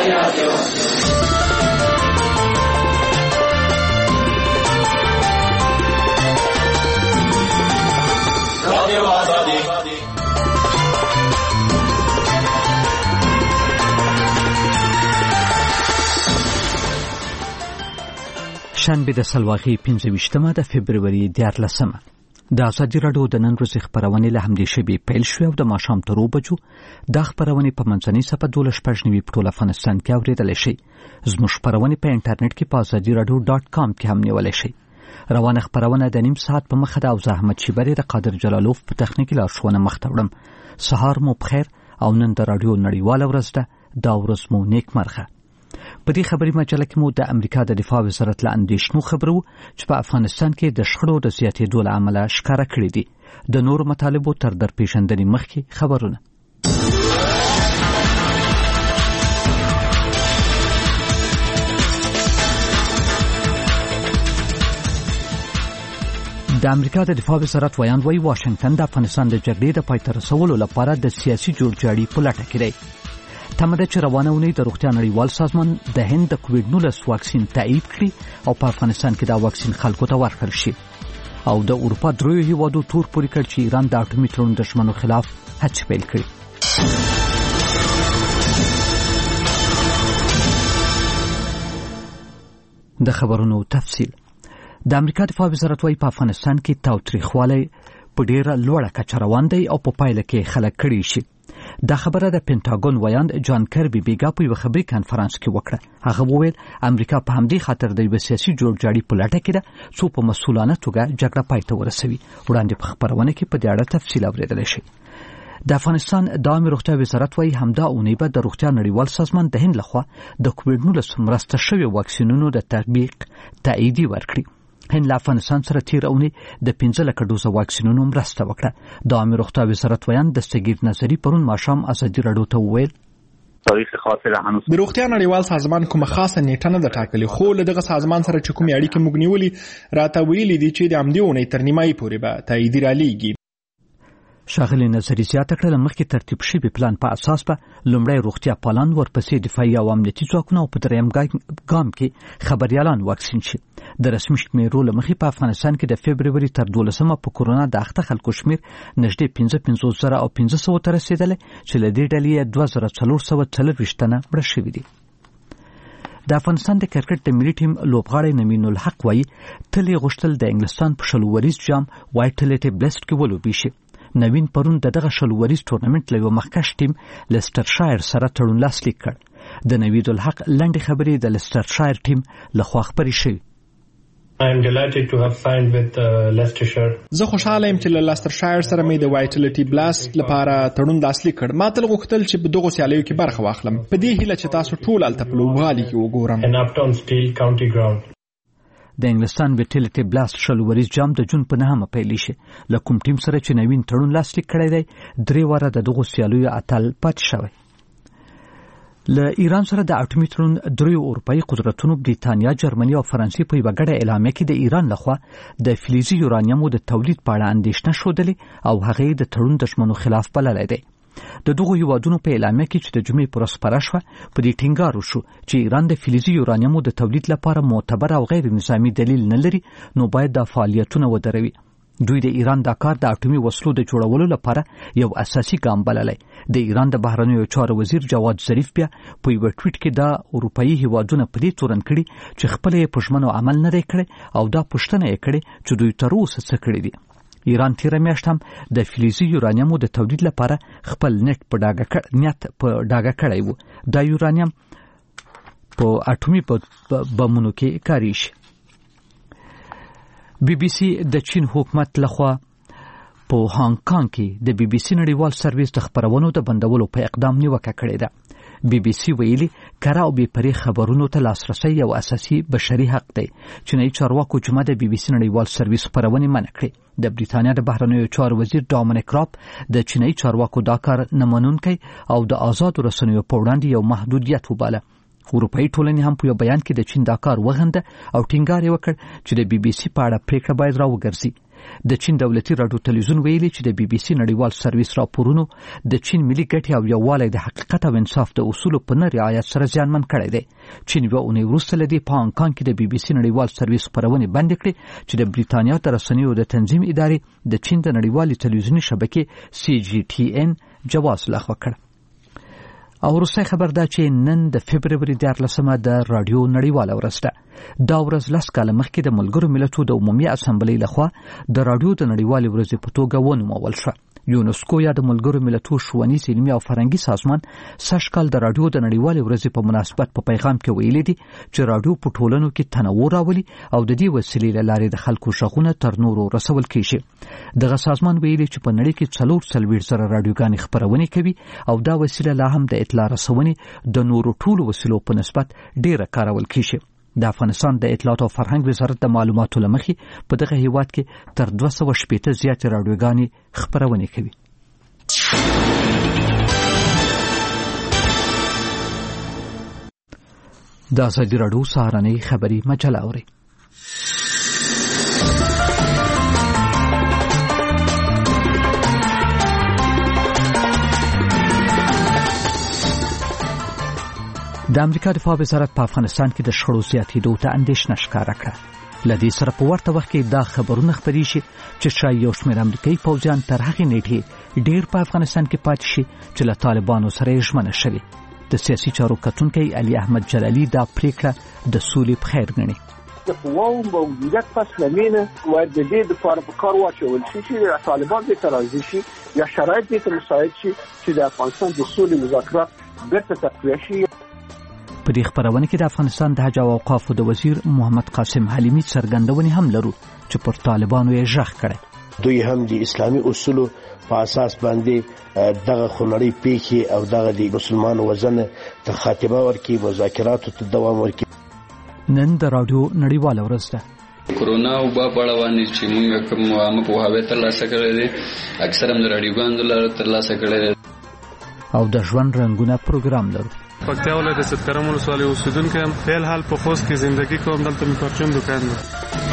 شنبه د سلواغي 25 د فبرवरी 14 د ازادي راډیو د نن ورځې خبرونه له همدې شبي پیل شو او د ماښام تر 2 بجو د خبرونه په منځنۍ صفحه 12 په ټول افغانستان کې اوریدل شي. زموږ خبرونه په انټرنیټ کې په azadiradio.com کې هم نیول شي. روانه خبرونه د نیم ساعت په مخه د زحمت شیبری د قادر جلالوف په تخنیکی لارښوونه مخ ته وړم. سهار مو بخیر او نن د رادیو نړیواله ورځ ده. دا ورځ مو نیک مرغه. په دې خبري مجله کې مو د امریکا د دفاع وزارت له اندېښنو خبرو چې په افغانستان کې د شخړو د زیاتېدو له امله ښکاره کړي دي. د نورو مطالبو تر درپېژندنې مخکې خبرونه. د امریکا د دفاع وزارت ویاند وايي واشنگټن د افغانستان د جګړې د پای ته رسولو لپاره د سیاسي جوړجاړي په لټه کې دی. تمه چې روانه ونې د روغتیا نړیوال سازمان د هند د کووډ-19 واکسین تایید کړي او په افغانستان کې دا واکسین خلکو ته ورکړل شي. او د اروپا دریو هیوادو تور پورې کړ چې ایران د اټومي تړون دښمنو خلاف هڅې پیل کړي. د خبرونو تفصیل. د امریکا دفاع وزارت وايي په افغانستان کې تاوتریخوالی په ډیره لوړه کچه روان دی او په پایله کې خلک کړي شي. دا خبره د پینټاګون ویاند جان کربي بیګا په یو خبري کانفرنس کې وکړه. هغه وویل امریکا په همدې خاطر د سیاسي جوړجاړي په لټه کې ده څو په مسؤلانه توګه جګړه پای ته ورسوي. وړاندې په خبرونه کې په دې اړه تفصیل اوریدل شي. د افغانستان د عامه روغتیا وزارت وايي همدا اونۍ به د روغتیا نړیوال سازمان د هند لخوا د کووډ-19 مرسته شوی واکسینونو د تطبیق تایید ورکړي. هند له افغانستان سره تیر اونۍ د 15 لک ډوزه واکسینونو مرسته وکړه. د عامه روغتیا وزارت ویاند دستگیر نظری پرون ماښام ازادي راډیو ته وویل تاریخ خاصه له هنوز د روغتیا نړیوال سازمان کومه خاصه نیټه نه ده ټاکلې، خو له دغه سازمان سره چې کومې اړیکې موږ نیولې راته ویلي دي چې د همدې اونۍ تر نیمایي پورې به تایید رالیږي. شاغلی نظری زیاته کړه مخکې ترتیب شوی پلان په اساس به لومړی روغتیا پالان ورپسې دفاعي او امنیتي ځواکونه او په دریم ګام کې خبريالان واکسین شي. د رسمي شمیرو له مخې په افغانستان کې د فبرवरी تر 12 په کورونا د اخته خلکو شمیر نږدې 55,000 او 500 ته رسیدلی چې له دې ډلې 2440 تنه مړه شوي دي. د افغانستان د کرکټ د ملي ټیم لوبغاړی نوین الحق وایي تل یې غوښتل د انګلستان په شلوریز جام وایټلټي بلست کې ولوبي شي. نوین پرون دغه شلوریز ټورنمنت له یو مخکښ ټیم لسترشایر سره تړون لاسلیک کړ. د نوین الحق لنډې خبرې د لسترشایر ټیم لخوا خبرې شوې. I am delighted to have signed with Leicestershire. زه خوشاله یم چې له لسترشایر سره مې د وایټلټي بلاست لپاره تړون لاسلیک کړ. ما تل غوښتل چې په دغو سیالیو کې برخه واخلم. په دې هیله چې تاسو ټول هلته په لوبغالي کې وګورم. In Upton Steel County Ground. د انګلستان وایټلټي بلاست شلوریز جام د جون په 9 پیل شي. له کوم ټیم سره چې نوین تړون لاسلیک کړی دی 3 واره د دغو سیالیو اتل پاتې شوی. له ایران سره د اټومي تړون 3 اروپایي قدرتونو بریتانیا، جرمني او فرانسې په یوه ګډه اعلامیه کې د ایران لخوا د فلزي یورانیمو د تولید په اړه اندېښنه ښودلې او هغه د تړون دښمنو خلاف بللی دی. د دغو هیوادونو په اعلامیه کې چې د جمعې پر ورځ خپره شوه په دې ټینګار وشو چې ایران د فلزي یورانیمو د تولید لپاره معتبر او غیر نظامي دلیل نه لري نو باید دا فعالیتونه ودروي. دوی د ایران دا کار د اټومي وسلو د جوړولو لپاره یو اساسي ګام بللی. د ایران د بهرنیو چارو وزیر جواد ظریف بیا په یو ټویټ کې دا اروپایي هیوادونه په دې تورن کړي چې خپل یې په ژمنو عمل نه دی کړی او دا پوښتنه یې کړې چې دوی تر اوسه څه کړي دي. ایران تیره میاشت هم د فلزي یورانیمو د تولید لپاره خپل نیت په ډاګه کړی و. دا یورانیم په اټومي بمونو کې کاریږي. بی بی سی د چین حکومت لخوا په هانګ کانګ کې د بی بی سی نړیوال سرویس د خبرونو د بندولو په اقدام نیوکه کړې ده. بی بی سی ویلي کره او بې پرې خبرونو ته لاسرسی یو اساسي بشري حق دی. چینایي چارواکو جمعه د بی بی سی نړیوال سرویس خبرونه منع کړې. د بریتانیا د بهرنیو چارو وزیر ډامینیک راب د چینایي چارواکو دا کار نه منونکی او د آزادو رسنیو په وړاندې یو محدودیت وباله. اروپایي ټولنې هم په یو بیان کې د چین دا کار وغنده او ټینګار یې وکړ چې د بی بی سی په اړه پریکړه باید راوګرځي. د چین دولتي راډیو تلویزیون ویلي چې د بي بي سي نړیوال سرویس راپورونو د چین ملي ګټې او یووالی د حقیقت او انصاف د اصولو په نه رعایت سره زیانمن کړی دی. چین یوه اونۍ وروسته له دې په هانګ کانګ کې د بي بي سي نړیوال سرویس خپرونې بندې کړې چې د بریتانیا د رسنیو د تنظیم ادارې د چین د نړیوالې تلویزیوني شبکې CGTN جواز لغوه کړ. او وروستی خبر دا چې نن د فبروري 14 د راډیو نړیواله ورځ ده. دا ورځ 10 کاله مخکې د ملګرو ملتونو د عمومي اسامبلۍ لخوا د راډیو د نړیوالې ورځې په توګه ونومول شوه. یونسکو یا د ملګرو ملتونو ښوونیز علمي او فرهنګي سازمان سږ کال د راډیو د نړیوالې ورځې په مناسبت په پیغام کې ویلي دي چې راډیو په ټولنو کې تنوع راولي او د دې وسیلې له لارې د خلکو غږونه تر نورو رسول کیږي. دغه سازمان ویلي چې په نړۍ کې 440,000 راډیوګانې خپرونې کوي او دا وسیله لا هم د اطلاع رسونې د نورو ټولو وسیلو په نسبت ډیره کارول کیږي. د افغانستان د اطلاعات او فرهنګ وزارت د معلوماتو له مخې په دغه هیواد کې تر 280 زیاتې راډیوګانې خپرونې کوي. د ازادي راډیو سهارنۍ خبري مجله اوري. د امریکا دفاع وزارت په افغانستان کې د شخړو زیاتېدو ته اندېښنه ښکاره کړه. له دې سره په ورته وخت کې دا خبرونه خپرې شي چې شاید یو شمېر امریکایي پوځیان تر هغې نیټې ډېر په افغانستان کې پاتې شي چې له طالبانو سره یې ژمنه شوې. د سیاسي چارو کتونکی علي احمد جلالي دا پریکړه د سولې په خیر ګڼي. د قواوو موجودیت پس لمینه باید د دې لپاره په کار واچول شي چې طالبان دې ته راضي شي یا شرایط دې ته مساعد شي چې د افغانستان د سولې مذاکرات بیرته تقویه شي. په دې خبرونه کې د افغانستان د حج او اوقافو د وزیر محمد قاسم حلیمی څرګندونې هم لرو چې پر طالبانو یې ژغ کړی. دوی هم د اسلامي اصولو په اساس باندې دغه خونړۍ پیښې او دغه د مسلمانانو وژنه ته خاتمه ورکړي، مذاکراتو ته دوام ورکړي. نن د راډیو نړیواله ورځ ده. کورونا او په اړه باندې چې موږ کوم عامه پوهاوی ترلاسه کړی دی اکثر هم د راډیوګانو له لارې ترلاسه کړی دی. او د ژوند رنګونه پروګرام لرو. پکتیا ولایت د ستکرم ولسوالۍ اوسیدونکی یم. فعل حال په خوست کې زندگی کوم. دلته مې پرچون دکان دی.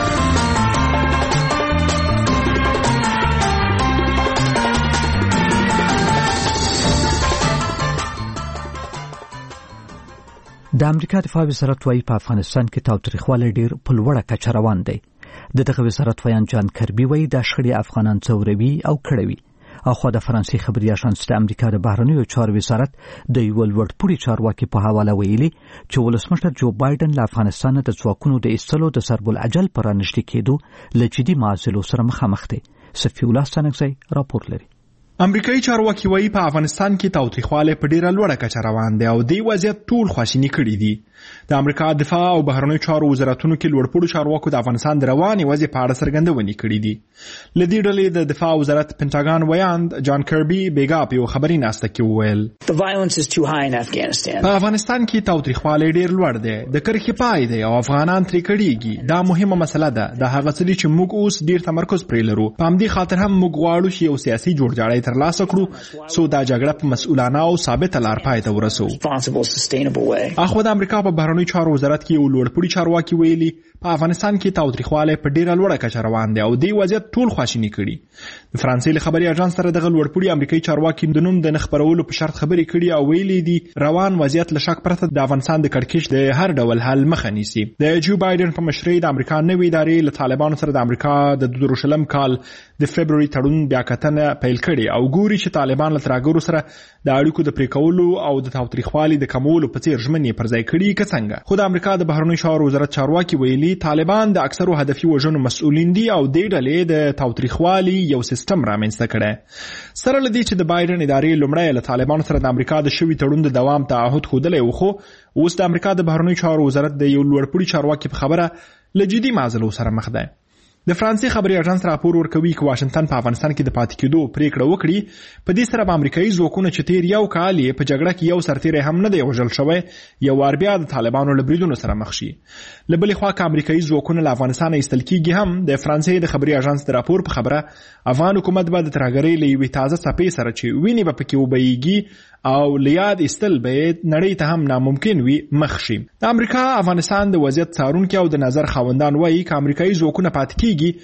د امریکا دفاع وزارت وايي په افغانستان کې تاوتریخوالی ډیر په لوړه کچه روان دی. دغه وزارت ویان جان کربي وايي دا شخړې افغانان ځوروي او کړوي. اخو د فرانسې خبري اژانس د امریکا د بهرنیو چارو وزارت د یو لوړپوړي چارواکي په حواله ویلي چې ولسمشر جو بایدن له افغانستان د ځواکونو د ایستلو د ضرب العجل پر رانژدې کېدو له جدي معضلو سره مخامخ دی. صفي الله ستانکزی راپور لري. امریکایي چارواکي وايي په افغانستان کې تاوتریخوالی په ډیره لوړه کچه روان دی او دې وضعیت ټول خواشیني کړي دي. د امریکا دفاع او بهرنیو چارو وزارتونو کې لوړپوړو چارواکو د افغانستان د روانې وضعیت په اړه څرګندونې کړي دي. له دې ډلې د دفاع وزارت پنټاګان ویاند جان کربي بیګا په یو خبري ناسته کې وویل په افغانستان کې تاوتریخوالی ډیر لوړ دی، د کرښې پای دی او افغانان ترې کړيږي. دا مهمه مسله ده. د هغه څه چې موږ اوس ډیر تمرکز پرې لرو. په همدې خاطر هم موږ غواړو چې یو سیاسي جوړجاړی ترلاسه کړو څو دا جګړه په مسؤلانه او ثابته لار پای ته ورسوو. اخو د امریکا په بهرنیو چارو وزارت کې یو لوړپوړي چارواکي ویلي په افغانستان کې تاوتریخوالی په ډیره لوړه کچه روان دی او دې وضعیت ټول خواشیني کړي. د فرانسې له خبري اژانس سره دغه لوړپوړي امریکایي چارواکي د نوم د نه خپرولو په شرط خبرې کړي او ویلي دي روان وضعیت له شک پرته د افغانستان د کړکېچ د هر ډول حل مخه نیسي. د جو بایدن په مشرۍ د امریکا نوې ادارې له طالبانو سره د امریکا د 2020 کال د فبروري تړون بیا کتنه پیل کړي او ګوري چې طالبان له ترهګرو سره د اړیکو د پریکولو او د تاوتریخوالي د کمولو په څیر ژمنې پر ځای کړي که څنګه. خو د امریکا د بهرنیو چارو وزارت چارواکي ویلي طالبان د اکثرو هدفي وژنو مسؤلین دي او دې ډلې د تاوتریخوالي یو سیستم رامنځته کړی. سره له دې چې د بایدن ادارې لومړی له طالبانو سره د امریکا د شوي تړون د دوام تعهد ښودلی و، خو اوس د امریکا د بهرنیو چارو وزارت د یو لوړپوړي چارواکي په خبره له جدي معضلو سره مخ دی. د فرانسې خبري اژانس راپور ورکوي چې واشنگټن په افغانستان کې د پاتې کېدو پریکړه وکړي. په دې سره به امریکایي ځواکونه چې تیر یو کال یې په جګړه کې یو سرتیری هم نه دی وژل شوی یو وار بیا د طالبانو له بریدونو سره مخ شي. له بلې خوا که امریکایي ځواکونه له افغانستانه ایستل کېږي هم د فرانسې د خبري اژانس د راپور په خبره افغان حکومت به د ترهګرۍ له یوې تازه څپې سره چې وینې به پکې وبهیږي او لیاد ایستل به نړۍ ته هم ناممکن وي مخ شي. د امریکا افغانستان د وضعیت څارونکي او د نظر خاوندان وایي که امریکایي ځواکونه پاتې کېږي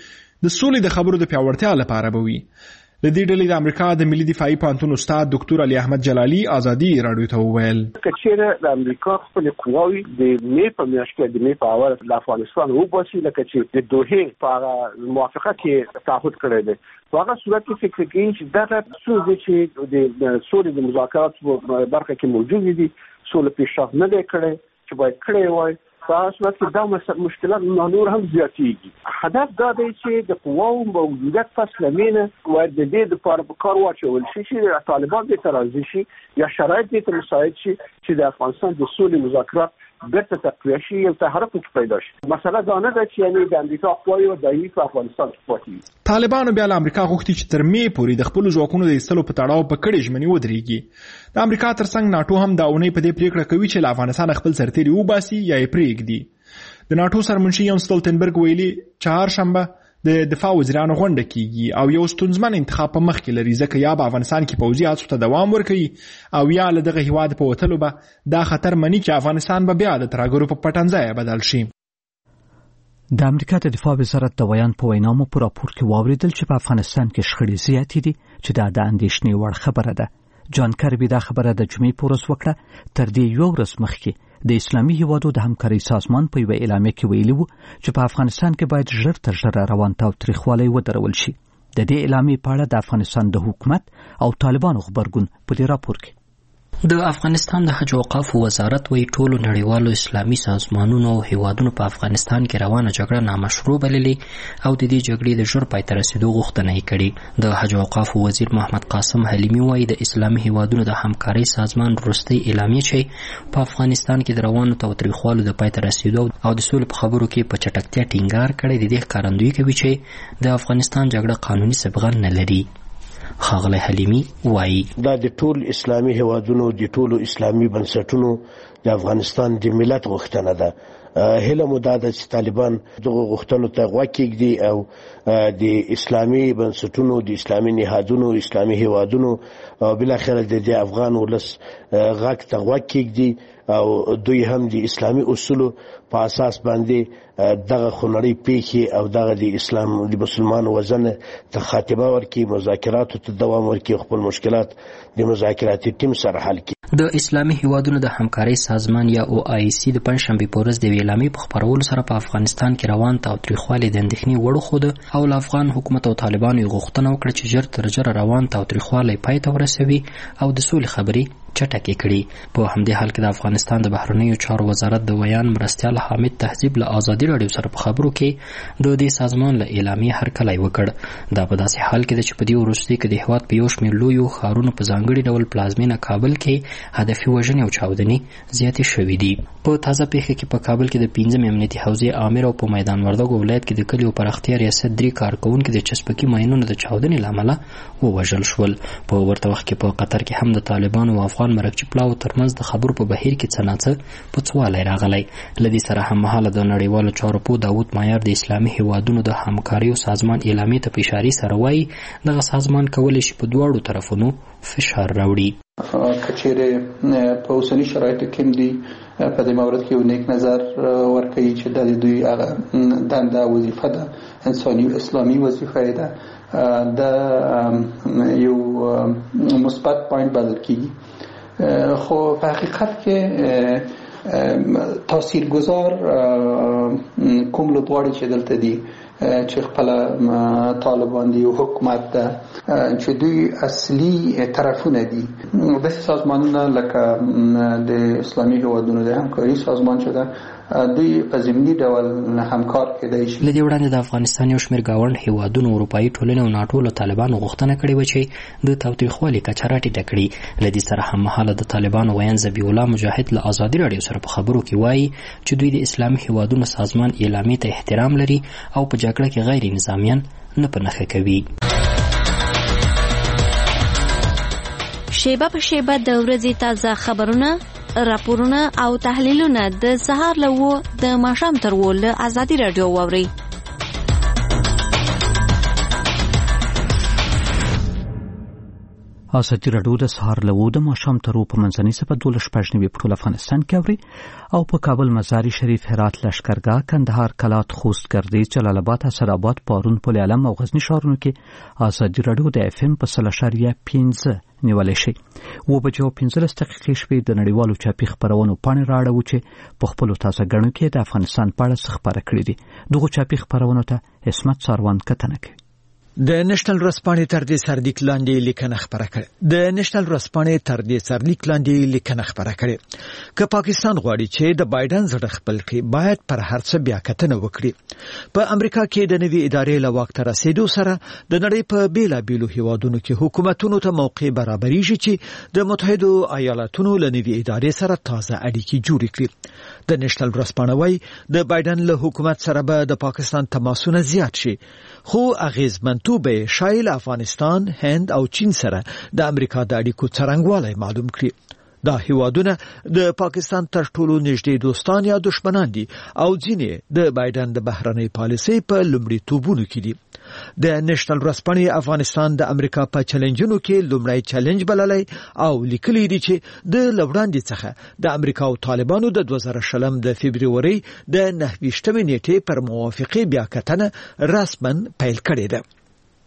د سولې د خبرو د پیاوړتیا لپاره به وي. د دې ډلې د امریکا د ملي دفاعي پوهنتون استاد ډاکټر علي احمد جلالي ازادي رادیو ته وویل کچېره د امریکا خپل قواوي د مې په میاشت کې د مې په اول د افغانستان وباسي لکه چې د دوحې په موافقه کې تعهد کړی دی. په هغه صورت کې فکر کوي چې دغه څه چې د سولې د مذاکراتو په برخه کې موجود دي سولې پیشرفت نه دی کړی چې باید کړی وای. په صورت کې دا مشکلات نور هم زیاتېږي. هدف دا دی چې د قواو موجودیت پس لمینه باید د دې لپاره په کار واچول شي چې طالبان دې راضي شي یا شرایط دې مساعد شي چې د افغانستان د سولې مذاکرات بیرته تقویه شي او تحرک پیدا شي. مسله دا نه ده چې یعنی د امریکا قواوی او د افغانستان پاتې. طالبانو بیا له امریکا غوښتي چې تر مې پورې د خپل ځواکونو د ایستلو په تړاو په کړې ژمنې ودرېږي. د امریکا ترڅنګ ناتو هم دا اونۍ په دې پریکړه کوي چې له افغانستان خپل سرتیري وباسي یا یې پرېږدي. د ناتو سرمنشي یانس سټولټنبرګ ویلي چهارشنبه د دفاع وزیرانو غونډه کیږي او یو ستونزمن انتخاب په مخ کې لري ځکه یا په افغانستان کې پوځي هڅو ته دوام ورکوي او یا له دغه هیواد په وتلو به دا خطر مني چې افغانستان به بیا د ترهګرو په پټنځای بدل شي. د امریکا د دفاع وزارت د ویان په وینا مو په راپور کې واوریدل چې په افغانستان کې شخړې زیاتې دي چې دا د اندېښنې وړ خبره ده. جان کربي دا خبره د جمعې په ورځ وکړه. تر دې یو ورځ مخکې د اسلامي هیوادو د همکارۍ سازمان په یوه اعلامیه کې ویلي وو چې په افغانستان کې باید ژر تر ژره روان تاوتریخوالی ودرول شي. د دې اعلامیې په اړه د افغانستان د حکومت او طالبانو خبرګون په دې راپور کې د افغانستان د حج او اوقاف وزارت وی ټولو نړیوالو اسلامي سازمانونو او هیوادونو په افغانستان کې روانه جګړه نامشروع بللې او د دې جګړې د ژر پای ته رسیدو غوښتنه یې کړې. د حج او اوقاف وزیر محمد قاسم حلیمي وایي د اسلامي هیوادونو د همکارۍ سازمان وروستۍ اعلامیه چې په افغانستان کې د روانو تاوتریخوالو د پای ته رسیدو او د سولې په خبرو کې په چټکتیا ټینګار کړی د دې ښکارندویي کوي چې د افغانستان جګړه قانوني سبغه نه لري. خاغلی حلیمی وایي دا د ټول اسلامي هیوادونو د ټولو اسلامي بنسټونو د افغانستان د ملت غوښتنه ده. هله مو دا ده چې طالبان دغه غوښتنو ته غوږ کېږدي او د اسلامي بنسټونو د اسلامي نهادونو اسلامي هیوادونو او بالاخره د افغان ولس غږ ته غوږ کېږدي او دوی هم د اسلامي اصولو په اساس باندې دغه خونړۍ پیښې او دغه د اسلام د مسلمانانو وزن ته خاتمه ورکړي، مذاکراتو ته دوام ورکړي، خپل مشکلات د مذاکراتي ټیم سره حل کړي. د اسلامي هیوادونو د همکارۍ سازمان یا او آی سی د پنځشنبې په ورځ د اعلامیې په خپرولو سره په افغانستان کې روان تاوتریخوالي د اندېښنې وړ وښوده او له افغان حکومت او طالبانو یې غوښتنه وکړه چې ژر تر ژره روان تاوتریخوالی پای ته ورسوي او د سولې خبرې چټکې کړي. په همدې حال کې د افغانستان د بهرنیو چارو وزارت د ویان مرستیال حامد تهذیب له ازادي راډیو سره په خبرو کې د دې سازمان له اعلامیې هرکلی وکړ. دا په داسې حال کې ده چې په دې وروستي کې د هېواد په یو شمېر لویو ښارونو په ځانګړي ډول پلازمینه کابل کې هدفي وژنې او چاودنې زیاتې شوې دي. په تازه پیښه کې په کابل کې د 5 امنیتي حوزې امیر او په میدان وردګو ولایت کې د کلیو پراختیا ریاست 3 کارکونکي د چسپکي ماینونو د چاودنې له امله ووژل شول. په ورته وخت کې په قطر کې هم د طالبانو او افغان مرکچي پلاو ترمنځ د خبرو په بهیر کې څه ناڅه پڅوالی راغلی. له دې سره هممهاله د نړیوالو چارو پوه داود مایار د اسلامي هیوادونو د همکاریو سازمان اعلامیې ته په اشارې سره وایي دغه سازمان کولی شي په دواړو طرفونو فشار راوړي. کچېرې په اوسني شرایطو کې دی په دې مورد کې یو نیک نظر ورکوي چې د دوی هغه دنده وظیفه ده انساني او اسلامي وظیفه ده د یو مثبت پوینټ بلل کېږي. خو په حقیقت کې تاثیرگذار کوم لوبغاړي چې دلته دي چې خپل طالبان دي او حکومت ده چې دوی اصلي طرفونه دي د سازمانونو لکه د اسلامي هیوادونو د همکارۍ سازمان چې ده دوی په ضمني ډول همکار کېدای شي. لدې وړاندې د افغانستان یو شمېر ګاونډ هیوادونو اروپایي ټولنې او ناټو له طالبانو غوښتنه کړې وه چې د تاوتریخوالي کچه راټیټه کړي. له دې سره هممهاله د طالبانو ویان ذبیح الله مجاهد له ازادي راډیو سره په خبرو کې وایي چې دوی د اسلامي هیوادونو سازمان اعلامیې ته احترام لري او په جګړه کې غیر نظامیان نه په نښه کوي. شیبه په شیبه د ورځې تازه خبرونه، راپورونه او تحلیلونه د سهار له 9 د ماښام تر 10 له ازادي راډیو واورئ. ازادي راډیو د سهار له 9 د ماښام تر په منځنۍ سپه 12:15 په ټول افغانستان کې اوري او په کابل مزار شریف هرات لشکرګاه کندهار کلات خوست ګردیز جلال آباد حیدرآباد پارون پل علم او غزنی ښارونو کې ازادي راډیو د اف ام په 3.15 نیولې شي و بجو 15 دقیقې شپې د نړیوالو چاپی خبرونو پاڼې راړو چې په خپل تازه غړنو کې د افغانستان په اړه خبره کړې دي دغه چاپی خبرونو ته اسمت ساروان کتنه کوي د نېشنل ورځپاڼې تر دې سرلیک لاندې لیکنه خبره کړې د نېشنل ورځپاڼې تر دې سرلیک لاندې لیکنه خبره کړې که پاکستان غواړي چې د بایدن زړه خپل کړي باید پر هر څه بیا کتنه وکړي په امریکا کې د نوي ادارې له واک ته رسیدو سره د نړۍ په بیلابیلو هیوادونو کې حکومتونو ته موقع برابرېږي چې د متحده ایالاتونو له نوي ادارې سره تازه اړیکې جوړې کړي د نېشنل ورځپاڼه وايي د بایدن له حکومت سره به د پاکستان تماسونه زیات شي خو اغیزمنتوبه شایل افغانستان هند او چین سره د امریکا د اړیکو څرنګوالی معلوم کړي دا هیوادونه د پاکستان تر ټولو نږدې دوستان یا دشمنان دي او ځینې د بایدن د بهرنۍ پالیسۍ په لومړیتوبونو کې دي د نېشنل ورځپاڼې افغانستان د امریکا په چیلنجونو کې لومړی چیلنج بللی او لیکلي دي چې د لوړاندې څخه د امریکا او طالبانو د 2020 د فبرवरी د 29 نیټې پر موافقه بیا کتنه رسما پیل کړې ده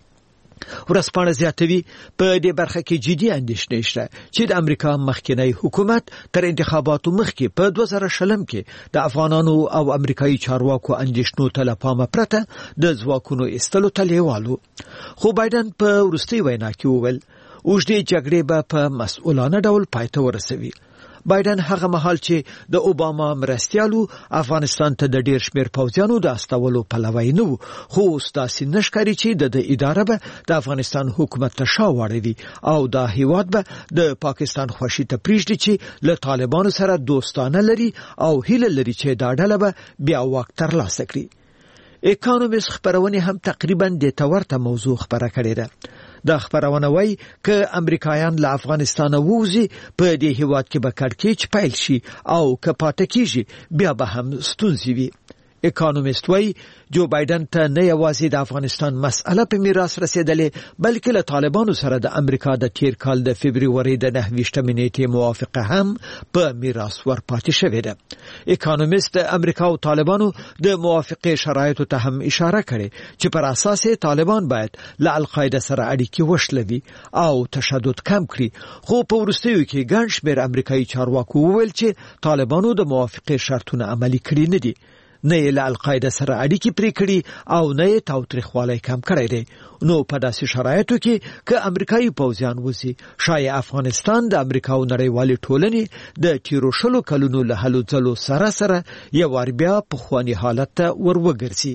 ورځپاڼه زیاتوي په دې برخه کې جدي اندېښنې شته چې د امریکا مخکنی حکومت تر انتخاباتو مخکې په 2020 کې د افغانانو او امریکایي چارواکو اندېښنو ته له پامه پرته د ځواکونو ایستلو ته لیوالو خو بایدن په وروستۍ وینا کې وویل اوږدې جګړې به په مسؤلانه ډول پای ته ورسوي بایدن هغه مهال چې د اوباما مرستیالو افغانستان ته د ډیر شمیر پوځیانو د استولو پلوی نه وو خو ستاسو نشکاري چې د اداره به د افغانستان حکومت ته شاوړي او دا هیواد به د پاکستان خوشي ته پریږدي چې له طالبانو سره دوستانه لري او هیله لري چې دا ډله به بیا واک ترلاسه کړي اکانومیست خبرونه هم تقریبا د تورته موضوع خبره کړې ده دا خبرونه وایي که امریکایان له افغانستان ووځي په دې هیواد کې به کړکېچ پیل شي او که پاتې کیږي بیا به هم ستونزې وي اکانومیست وایي جو بایدن ته نه یوازې د افغانستان مسأله په میراث رسیدلې بلکې له طالبانو سره د امریکا د تیر کال د فبرवरी د 29 نیټې موافقه هم په میراث ورپاتې شوې ده اکانومیست د امریکا او طالبانو د موافقه شرایطو ته هم اشاره کړې چې پر اساس طالبان باید له القاعده سره اړیکې وشلوي او تشدد کم کړي خو په وروستیو کې ګڼ شمېر امریکایي چارواکو وویل چې طالبانو د موافقه شرطونه عملي کړي نه دي نه له القاعده سره اړیکې پرې کړي او نه تاوتریخوالی کم کړی دی نو په داسې شرایطو کې که امریکایي پوځیان وځي شاید افغانستان د امریکا او نړیوالې ټولنې د تیرو شلو کلونو له هلو ځلو سره یو وار بیا پخواني حالت ته ور وګرځي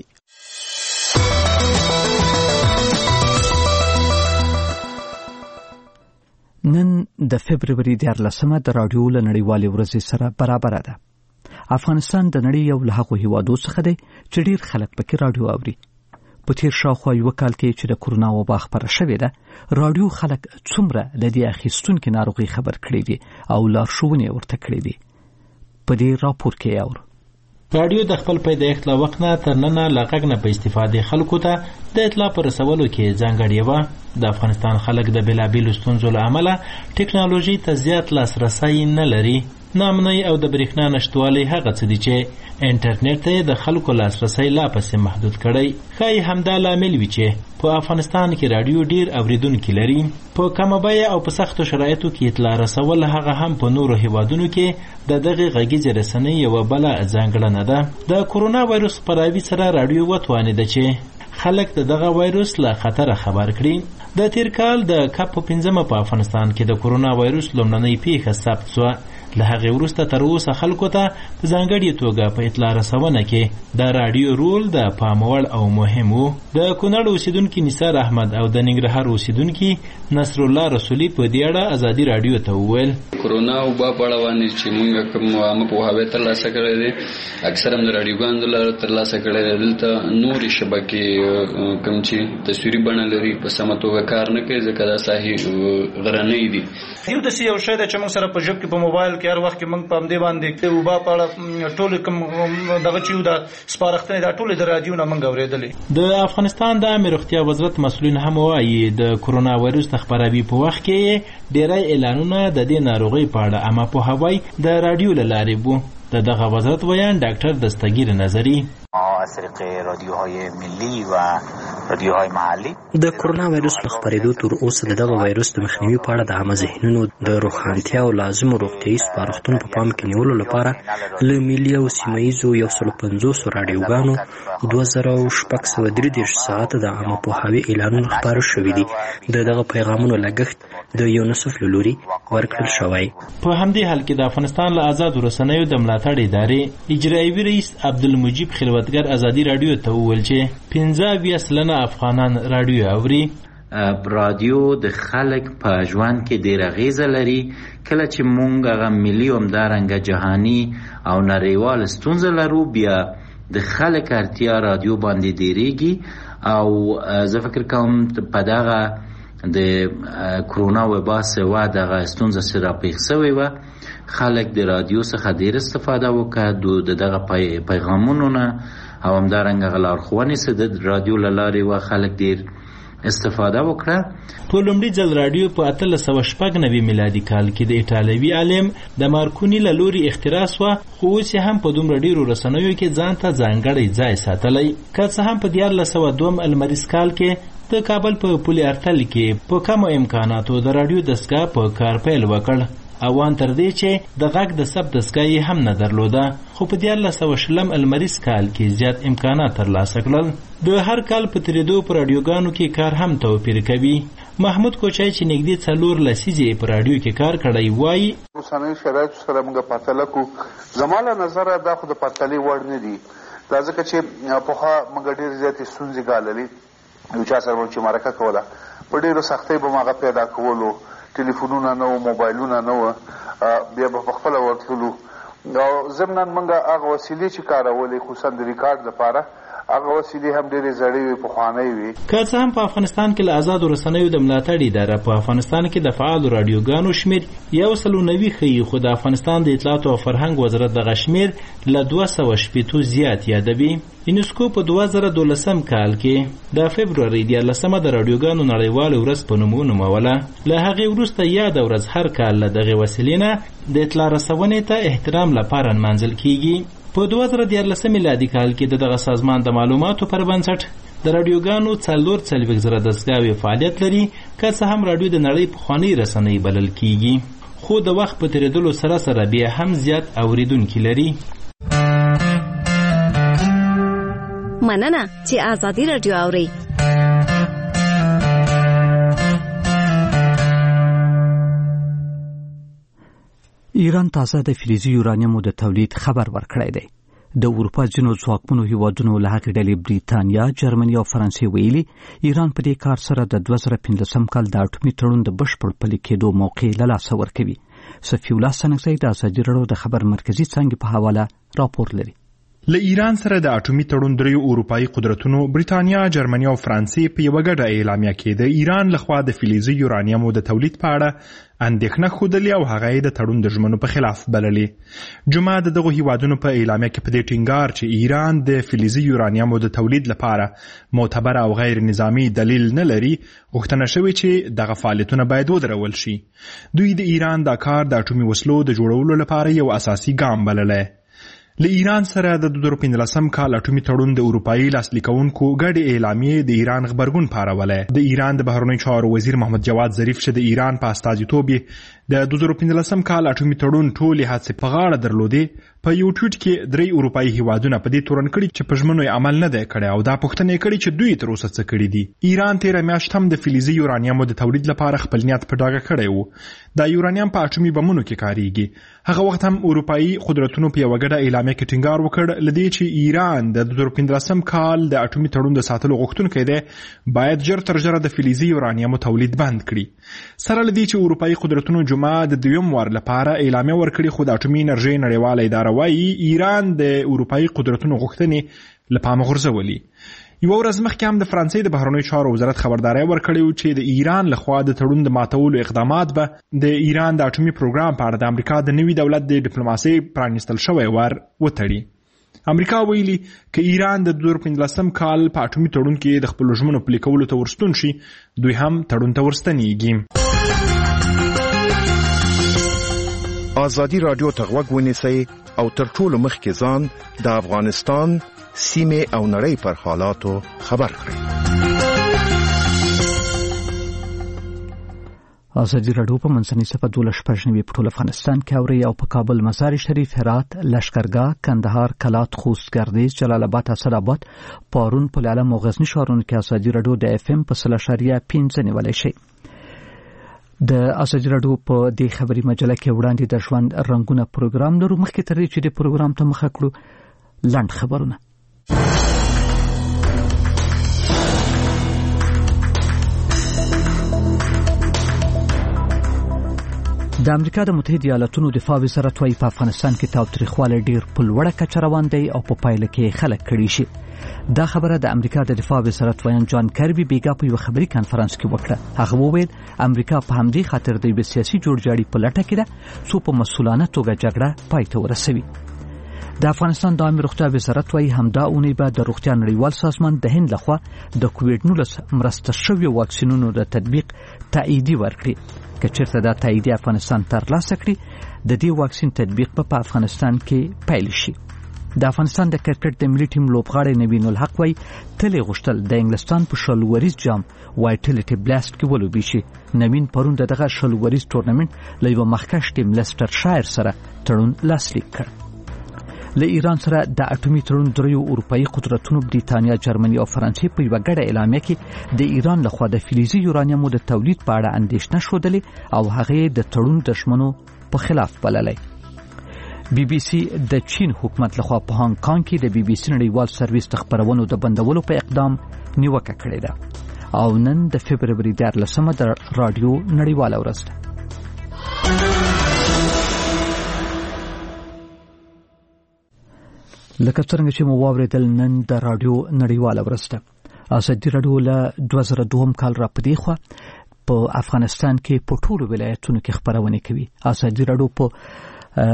نن د فبرवरी 14 د رادیو له نړیوالې ورځې سره برابر ده افغانستان د نړۍ یو له هغو هیوادو څخه دی چې ډیر خلک پکې رادیو اوري په تیر شاوخوا یو کال کې چې د کورونا وبا خبره شوې ده رادیو خلک څومره د دې اخیستونکو ناروغي خبر کړي دي او لارښوونې ورته کړي دي په دې راپور کې اورو رادیو د خپل پیدایښت له وخت نه تر ننه له غږ نه په استفادې خلکو ته د اطلاع پر رسولو کې ځانګړې وه د افغانستان خلک د بېلابېلو ستونزو له امله ټکنالوژي ته زیات لاسرسی نه لري نامنۍ او د برېښنا نشتوالی هغه څه دي چې انټرنیټ ته د خلکو لاسرسی لا پسې محدود کړی ښایي همدا لامل وي چې په افغانستان کې رادیو ډیر اوریدونکي لري په کمه بیه او په سختو شرایطو کې اطلاع رسول هغه هم په نورو هیوادونو کې د دغې غږیزې رسنۍ یوه بله ځانګړنه ده د کورونا وایرس خپراوي سره رادیو وتوانېده چې خلک د دغه وایرس له خطره خبر کړي د تیر کال د کپ په 15 په افغانستان کې د کورونا وایرس لومړنۍ پیښه ثبت شوه له هغې وروسته تر اوسه خلکو ته په ځانګړې توګه په اطلاع رسونه کې د راډیو رول د پام وړ او مهم و د کونړ اوسیدونکي نثار احمد او د ننګرهار اوسیدونکي نصر الله رسولي په دې اړه ازادي راډیو ته وویل کورونا وبا په اړه باندې چې موږ کوم عامه پوهاوی ترلاسه کړی دی اکثر هم د راډیوګانو له لارې ترلاسه کړی دی دلته نورې شبکې کوم چې تصویري بڼه لري په سمه توګه کار نه کوي ځکه دا ساحې غرنۍ دي یو داسې یو شی دی چې موږ سره په ژب کې په موبایل کې هر وخت موږ په دې باندې وبا په ټول کوم دغه چې دا سپارښتنه دا ټول د رادیو نه موږ اورېدلې. د افغانستان د عامه روغتیا وزارت مسؤلین هم وایي د کرونا وایرس د خپراوي په وخت کې ډېری اعلانونه د دې ناروغۍ په اړه عامه پوهاوی د رادیو له لارې وو. دغه وزارت ویان ډاکټر دستگیر نظری از طریق رادیوهای ملی و رادیوهای محلی د کرونا وایرس له خپرېدو تر اوسه دغه وایرس د مخنیوي په اړه د عامه ذهنونو د روښانتیا او لازمو روغتیایي سپارښتنو په پام کې نیولو لپاره له ملي او سیمه ییزو 150 راډیوګانو 2633 ساعته د عامه پوهاوي اعلانونه خپاره شوي دي. دغه پیغامونو لګښت د یونیسف له لوري ورکړل شوی. په همدې حال کې د افغانستان له آزادو رسنیو د ملاتړ ادارې اجرایي رئیس عبدالمجید خلوتګر ازادي رادیو ته وویل چې 15% افغانان رادیو اوري. رادیو د خلک په ژوند کې ډېره اغیزه لري. کله چې مونږ هغه ملي او همدارنګه جهاني او نړیوال ستونزه لرو بیا د خلک اړتیا رادیو باندې ډېرېږي او زه فکر کوم په دغه د کرونا وبا سوا دغه ستونزه سره پیښ شوې وه. خلک د رادیو څخه ډېر استفاده وکړه د دغه پیغامونو نه او همدارنګه لارښوونې څه د رادیو له لارې وه خلک ډېر استفاده وکړه. په لومړي ځل رادیو په 1896 میلادي کال کې د ایټالوي عالم د مارکوني له لوري اختراع شوه، خو اوس هم په دومره ډېرو رسنیو کې ځان ته ځانګړی ځای ساتلی. که څه هم په 1902 المریز کال کې د کابل په پل ارتل کې په کمو امکاناتو د رادیو دستګاه په کار پیل وکړ او ان تر دې چې د غږ د ثبت دستګاه هم نه درلوده، خو په 1920 المریز کال کې زیات امکانات ترلاسه کړل. د هر کال په تیریدو په رادیوګانو کې کار هم توپیر کوي. محمود کوچای چې نږدې 4 لسیزې په رادیو کې کار کړی وایي اوسنۍ شرایطو سره موږ پرتله کوو. زما له نظره دا خو د پرتلې وړ نه دي، دا ځکه چې پخوا موږ ډېرې زیاتې ستونزې ګاللې. یو چا سره چې مرکه کوله په ډېرو سختۍ به مغه پیدا کولو، ټلیفونونه نه وو، موبایلونه نه وو، بیا به په خپله ورتللو او ضمناً موږ هغه وسیلې چې کارولې خصوصا د ریکارډ لپاره هغه وسیلې هم ډېرې زړې وې، پخوانۍ وې. که څه هم په افغانستان کې له آزادو رسنیو د ملاتړ اداره په افغانستان کې د فعالو رادیوګانو شمېر 190 ښیي، خو د افغانستان د اطلاعات او فرهنګ وزارت دغه شمېر له 260 زیات یادوي. یونسکو په 2012 کال کې د فبروري 14 د رادیوګانو نړیوال ورځ په نوم ونوموله. له هغې وروسته یاد ورځ هر کال له دغې وسیلې نه د اطلاع رسونې ته احترام لپاره نمانځل کیږي. په 2014 میلادي کال کې دغه سازمان د معلوماتو پر بنسټ د رادیوګانو 440,000 دستګاوې فعالیت لري. که څه هم رادیو د نړۍ پخوانۍ رسنۍ بلل کیږي، خو د وخت په تیریدلو سره سره بیا هم زیات اوریدونکي لري. مننه چې آزادي رادیو اوري. ایران تازه د فلزي یورانیمو د تولید خبر ورکړی دی. د اروپا ځینو ځواکمنو هیوادونو له هغې ډلې بریتانیا، جرمني او فرانسې ویلي ایران په دې کار سره د 2015 کال د اټومي تړون د بشپړ پلي کېدو موقع له لاسه ورکوي. صفي الله سنګزی د ازادي راډیو د خبر مرکزي څانګې په حواله راپور لري. له ایران سره د اټومي تړون دریو اروپایي قدرتونو بریتانیا، جرمني او فرانسې په یوه ګډه اعلامیه کې د ایران لخوا د فلزي یورانیمو د تولید په اړه اندېښنه ښودلې او هغه یې د تړون د ژمنو په خلاف بللې. جمعه د دغو هیوادونو په اعلامیه کې په دې ټینګار چې ایران د فلزي یورانیمو د تولید لپاره معتبر او غیر نظامی دلیل نه لري، غوښتنه شوې چې دغه فعالیتونه باید ودرول شي. دوی د ایران دا کار د اټومي وسلو د جوړولو لپاره یو اساسي ګام بللی. له ایران سره د 2015 کال اټومي تړون د اروپایي لاسلیکونکو ګډې اعلامیې د ایران غبرګون پارولی. د ایران د بهرنیو چارو وزیر محمد جواد ظریف چې د ایران په استازیتوب د 2015 کال اټومي تړون ټولې هڅې په غاړه درلودې، په یو ټویټ کې 3 اروپایي هیوادونه په دې تورن کړي چې په ژمنو یې عمل نه دی کړی او دا پوښتنه یې کړې چې دوی تر اوسه څه کړي دي. ایران تېره میاشت هم د فلزي یورانیمو د تولید لپاره خپل نیت په ډاګه کړی و. دا یورانیم په اټومي بمونو کې کاریږي. هغه وخت هم اروپایي قدرتونو په یوه ګډه اعلامیه کې ټینګار وکړ له دې چې ایران د 2015 کال د اټومي تړون د ساتلو غوښتونکی دی باید ژر تر ژره د فلزي یورانیمو تولید بند کړي. سره له دې چې اروپایي قدرتونو جمعه د دویم وار لپاره اعلامیه ورکړې، خو د اټومي انرژۍ نړیواله اداره وایي ایران د اروپایي قدرتونو غوښتنې له پامه غورځولي. یو ورځ مخکې هم د فرانسې د بهرنیو چارو وزارت خبرداري ورکړې چې د ایران لخوا د تړون د ماتولو اقدامات به د ایران د اټومي پروګرام په اړه د امریکا د نوي دولت د ډیپلوماسۍ پرانیستل شوی ور وتړي. امریکا ویلي که ایران د 2015 کال په اټومي تړون کې د خپل ژمنو پلي کولو ته ورستون شي دوی هم تړون ته ورستنیږي. ازادي رادیو ته غوږ ونیسئ او تر ټولو مخکې ځان د افغانستان سیمه او نړۍ پر حالاتو خبر کړئ. ازادي رادیو په منځنۍ صفحه 12 په ټول افغانستان کې اوري او په کابل، مزار شریف، هرات، لشکرګاه، کندهار، کلات، خوست، گردیز، جلال آباد، اسداباد، پارون، پل علم او غزنی ښارونو کې ازادي رادیو د اف ام په 0.5 نیولای شي. د ازادي رادیو په دې خبري مجله کې وړاندې د ژوند رنگونه پروګرام لرو. مخکې تر دې چې د پروګرام ته مخه کړو لاند خبرونه. د امریکا د متحده ایالاتونو دفاع وزارت وايي په افغانستان کې تاوتریخوالی ډیر په لوړه کچه روان دی او په پایله کې خلک کړي شي. دا خبره د امریکا د دفاع وزارت وایي جان کربي بیګا په یو خبري کانفرنس کې وکړه. هغه وویل امریکا په همدې خاطر د یو سیاسي جوړجاړي په لټه کې ده څو په مسؤلانه توګه جګړه پای ته ورسوي. د افغانستان د عامه روغتیا وزارت وايي همدا اونۍ به د روغتیا نړیوال سازمان د هند لخوا د کووډ-19 مرسته شویو واکسینونو د تطبیق تایید ورکړي. که چېرته دا تایید افغانستان ترلاسه کړي د دې واکسین تطبیق په افغانستان کې پیل شي. د افغانستان د کرکټ د ملي ټیم لوبغاړی نوین الحق وايي تل غوښتل د انګلستان په شلوریز جام وایټیلیټي بلاست کې ولوبي شي. نوین پرون دغه شلوریز ټورنمنت له یو مخکښ ټیم لیسټر شایر سره تړون لاسلیک کړ. له ایران سره د اټومي تړون دریو اروپایي قدرتونو بریتانیا، جرمني او فرانسې په یوه ګډه اعلامیه کې د ایران لخوا د فلزي یورانیمو د تولید په اړه اندېښنه ښودلې او هغه د تړون د ژمنو په خلاف بللی. بي بي سي د چین حکومت لخوا په هانګ کانګ کې د بي بي سي نړیوال سرویس د خبرونو د بندولو په اقدام نیوکه کړې ده او نن د فبروري 14 د رادیو نړیواله ورځ ده. لکه څنګه چې مو واوریدل نن د رادیو نړیواله ورځ ده. ازادي رادیو له 2002 کال را پدې خو په افغانستان کې په ټولو ولایتونو کې خبرونه کوي. ازادي رادیو په